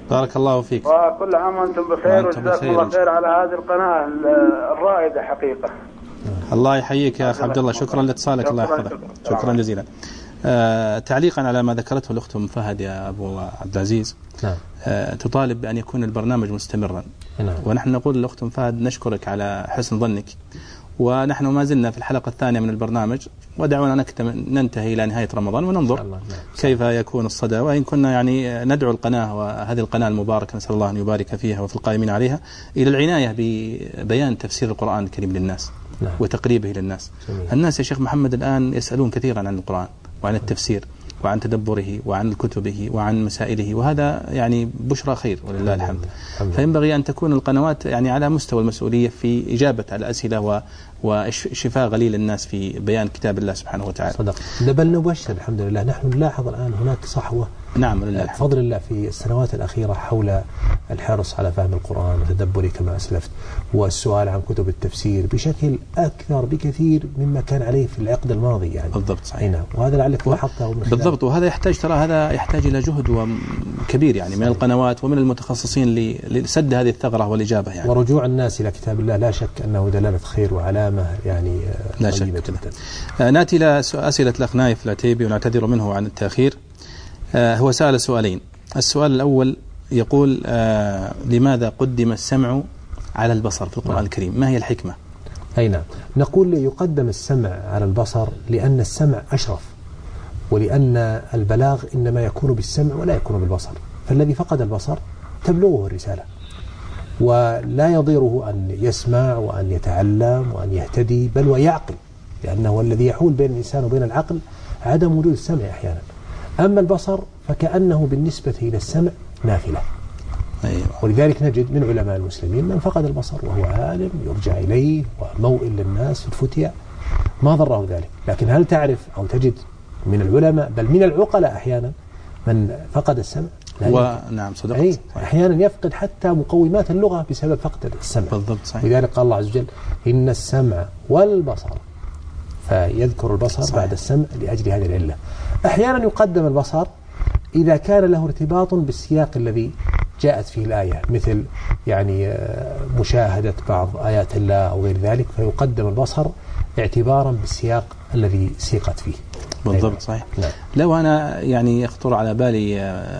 S1: بارك الله فيك.
S8: وكل عام وأنتم بخير، وجزاكم الله خير على هذه القناة الرائدة حقيقة.
S1: الله يحييك يا أخ عبد الله، شكرا لاتصالك، الله يحفظك، شكرا جزيلا. تعليقا على ما ذكرته الأخت أم فهد يا أبو عبد العزيز،
S2: نعم.
S1: تطالب بأن يكون البرنامج مستمرا،
S2: نعم.
S1: ونحن نقول للأخت أم فهد نشكرك على حسن ظنك، ونحن ما زلنا في الحلقة الثانية من البرنامج، ودعونا ننتهي إلى نهاية رمضان وننظر كيف يكون الصدى، وإن كنا يعني ندعو القناة وهذه القناة المباركة نسأل الله أن يبارك فيها وفي القائمين عليها إلى العناية ببيان تفسير القرآن الكريم للناس،
S2: نعم.
S1: وتقريبه للناس.
S2: جميل.
S1: الناس يا شيخ محمد الآن يسألون كثيرا عن القرآن وعن التفسير وعن تدبره وعن كتبه وعن مسائله، وهذا يعني بشرى خير ولله الحمد. فينبغي أن تكون القنوات يعني على مستوى المسؤولية في إجابة على الأسئلة وشفاء غليل الناس في بيان كتاب الله سبحانه وتعالى.
S2: صدق. بل نبشر الحمد لله، نحن نلاحظ الآن هناك صحوة،
S1: نعم لله الحمد،
S2: بفضل الله في السنوات الأخيرة حول الحرص على فهم القرآن وتدبره كما أسلفت، والسؤال عن كتب التفسير بشكل أكثر بكثير مما كان عليه في العقد الماضي يعني.
S1: بالضبط صحيح.
S2: نعم. وهذا لعلك لاحظته من
S1: بالضبط، وهذا يحتاج هذا يحتاج إلى جهد كبير يعني من القنوات ومن المتخصصين لسد هذه الثغرة والإجابة يعني.
S2: ورجوع الناس إلى كتاب الله لا شك أنه دلالة خير وعلامة يعني
S1: لا شك جدا. نأتي إلى أسئلة الأخ نايف العتيبي ونعتذر منه عن التأخير. هو سأل سؤالين. السؤال الأول يقول لماذا قدم السمع على البصر في القرآن الكريم؟ ما هي الحكمة؟
S2: أي نعم، نقول يقدم السمع على البصر لأن السمع أشرف، ولأن البلاغ إنما يكون بالسمع ولا يكون بالبصر، فالذي فقد البصر تبلغه الرسالة، ولا يضيره أن يسمع وأن يتعلم وأن يهتدي، بل ويعقل، لأنه الذي يحول بين الإنسان وبين العقل عدم وجود السمع أحيانا. أما البصر فكأنه بالنسبة إلى السمع نافلة.
S1: أيوة.
S2: ولذلك نجد من علماء المسلمين من فقد البصر وهو عالم يرجع إليه وموئل للناس في الفتية ما ضره ذلك، لكن هل تعرف أو تجد من العلماء بل من العقلاء أحيانا من فقد السمع؟
S1: نعم صدقت.
S2: أحيانا يفقد حتى مقومات اللغة بسبب فقد السمع.
S1: بالضبط صحيح.
S2: لذلك قال الله عز وجل إن السمع والبصر، فيذكر البصر صحيح. بعد السمع لأجل هذه العلة. أحيانا يقدم البصر إذا كان له ارتباط بالسياق الذي جاءت فيه الآية، مثل يعني مشاهدة بعض آيات الله أو غير ذلك، فيقدم البصر اعتبارا بالسياق الذي سيقت فيه.
S1: بالضبط صحيح. نعم. لو أنا يعني يخطر على بالي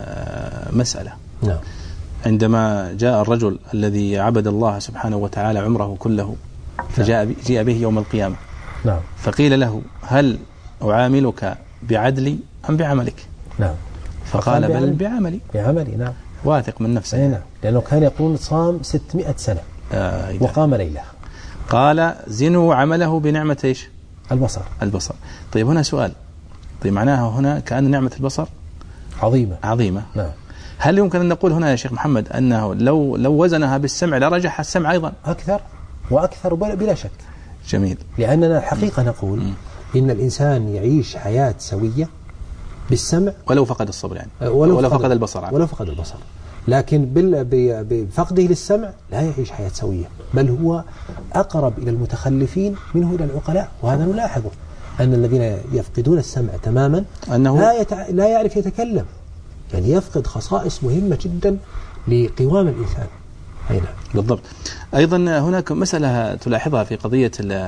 S1: مسألة.
S2: نعم.
S1: عندما جاء الرجل الذي عبد الله سبحانه وتعالى عمره كله فجاء به يوم القيامة.
S2: نعم.
S1: فقيل له هل أعاملك بعدلي أم بعملك؟
S2: نعم.
S1: فقال بل بعملي.
S2: بعملي. نعم.
S1: واثق من نفسه.
S2: نعم. لأنه كان يقول صام 600 سنة وقام ليلة.
S1: قال زنوا عمله بنعمة إيش؟ البصر. طيب هنا سؤال، طيب معناها هنا كأن نعمة البصر عظيمة.
S2: نعم.
S1: هل يمكن أن نقول هنا يا شيخ محمد أنه لو وزنها بالسمع لرجح السمع أيضا
S2: أكثر وأكثر بلا شك؟
S1: جميل.
S2: لأننا الحقيقة نقول إن الإنسان يعيش حياة سوية بالسمع
S1: ولو فقد الصبر يعني ولو فقد البصر، لكن
S2: بفقده للسمع لا يعيش حياة سوية، بل هو أقرب إلى المتخلفين منه إلى العقلاء. وهذا نلاحظه أن الذين يفقدون السمع تماما أنه لا يعرف يتكلم، يعني يفقد خصائص مهمة جدا لقوام الإنسان.
S1: نعم. بالضبط. أيضا هناك مسألة تلاحظها في قضية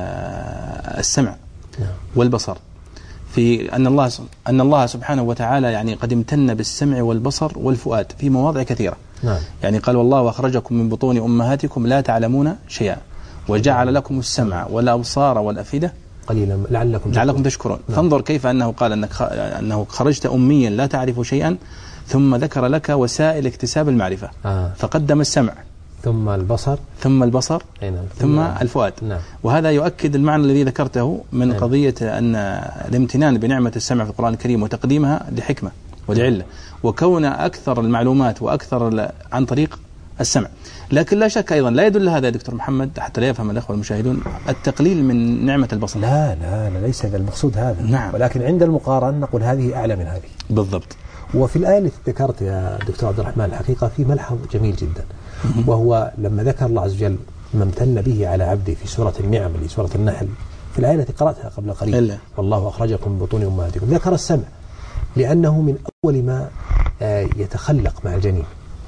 S1: السمع والبصر، في أن الله سبحانه وتعالى يعني قد امتن بالسمع والبصر والفؤاد في مواضع كثيرة.
S2: نعم.
S1: يعني قال والله أخرجكم من بطون أمهاتكم لا تعلمون شيئا وجعل لكم السمع والأبصار والأفئدة
S2: قليلا لعلكم
S1: تشكرون. فانظر كيف أنه قال أنه خرجت أميا لا تعرف شيئا، ثم ذكر لك وسائل اكتساب المعرفة. فقدم السمع ثم البصر ثم الفؤاد.
S2: نعم.
S1: وهذا يؤكد المعنى الذي ذكرته من قضية أن الامتنان بنعمة السمع في القرآن الكريم وتقديمها لحكمة ولعلة، وكون أكثر المعلومات وأكثر عن طريق السمع. لكن لا شك أيضا لا يدل هذا يا دكتور محمد حتى لا يفهم الأخوة المشاهدون التقليل من نعمة البصر.
S2: لا ليس هذا المقصود هذا.
S1: نعم.
S2: ولكن عند المقارنة نقول هذه أعلى من هذه.
S1: بالضبط.
S2: وفي الآية التي ذكرت يا دكتور عبد الرحمن الحقيقة في ملحظ جميل جدا، وهو لما ذكر الله عز وجل ما امتن به على عبده في سورة النعم اللي سورة النحل في الآية التي قرأتها قبل قليل، والله أخرجكم من بطون أمهاتكم، ذكر السمع لأنه من أول ما يتخلق مع الجنين.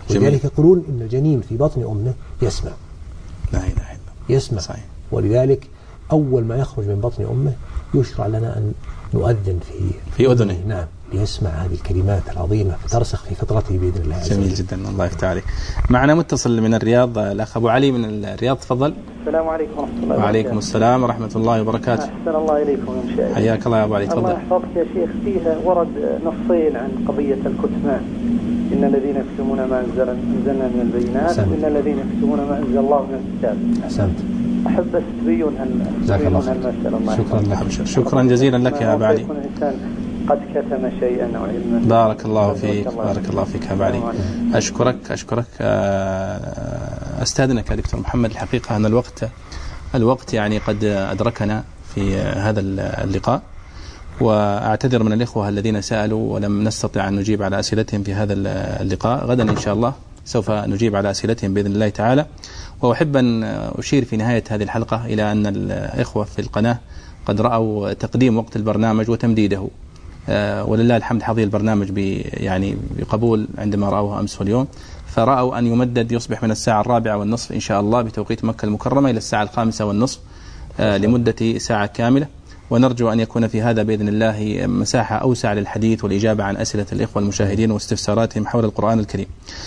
S2: ولذلك يقولون إن الجنين في بطن أمه يسمع.
S1: لا إله إلا الله.
S2: يسمع.
S1: صحيح.
S2: ولذلك أول ما يخرج من بطن أمه يشرع لنا أن نؤذن
S1: في أذنه.
S2: نعم، ليسمع هذه الكلمات العظيمة فترسخ في فطرته بإذن الله عز وجل.
S1: جميل جدا، الله يفتح عليك. معنا متصل من الرياض الأخ أبو علي من الرياض، تفضل.
S9: السلام عليكم ورحمة الله وبركاته.
S1: وعليكم السلام ورحمة الله وبركاته.
S9: أحسن الله إليكم يا مشايخ.
S1: حياك الله يا أبو علي، تفضل.
S9: الله يحفظك يا شيخ. فيها ورد نصين عن قضية الكتمان، إن الذين يكتمون ما أنزلنا من البينات وإن الذين يكتمون ما أنزل الله من الكتاب.
S2: أحسنت.
S9: أحب تبين هالمسألة.
S1: شكرا جزيلا لك يا أبو علي.
S9: قد كتم شيئا أو علما.
S1: بارك الله فيك، بارك الله فيك يا أبو علي. أشكرك. أستاذنك يا دكتور محمد، الحقيقة أن الوقت يعني قد أدركنا في هذا اللقاء، وأعتذر من الإخوة الذين سألوا ولم نستطع أن نجيب على أسئلتهم في هذا اللقاء. غدا إن شاء الله سوف نجيب على أسئلتهم بإذن الله تعالى. وأحب أن أشير في نهاية هذه الحلقة إلى أن الإخوة في القناة قد رأوا تقديم وقت البرنامج وتمديده، ولله الحمد حظي البرنامج بقبول عندما رأوه أمس واليوم، فرأوا أن يمدد يصبح من 4:15 إن شاء الله بتوقيت مكة المكرمة إلى 5:05 لمدة ساعة كاملة، ونرجو أن يكون في هذا بإذن الله مساحة أوسع للحديث والإجابة عن أسئلة الإخوة المشاهدين واستفساراتهم حول القرآن الكريم.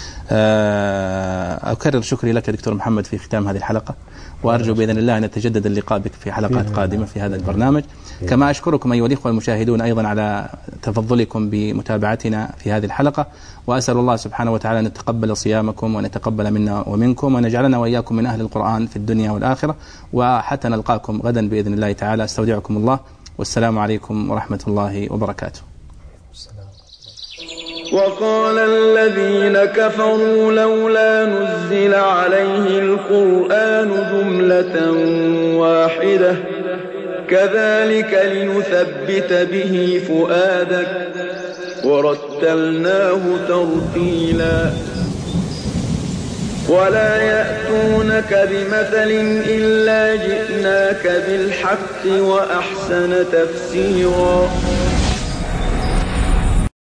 S1: أكرر شكري لك دكتور محمد في ختام هذه الحلقة، وأرجو بإذن الله أن يتجدد اللقاء بك في حلقات قادمة في هذا البرنامج. كما أشكركم أيها الإخوة المشاهدون أيضا على تفضلكم بمتابعتنا في هذه الحلقة، وأسأل الله سبحانه وتعالى أن يتقبل صيامكم وأن يتقبل منا ومنكم، وأن يجعلنا وإياكم من أهل القرآن في الدنيا والآخرة. وحتى نلقاكم غدا بإذن الله تعالى، استودعكم الله، والسلام عليكم ورحمة الله وبركاته.
S7: وقال الذين كفروا لولا نزل عليه القرآن جملة واحدة كذلك لنثبت به فؤادك ورتلناه ترتيلا ولا يأتونك بمثل إلا جئناك بالحق وأحسن تفسيرا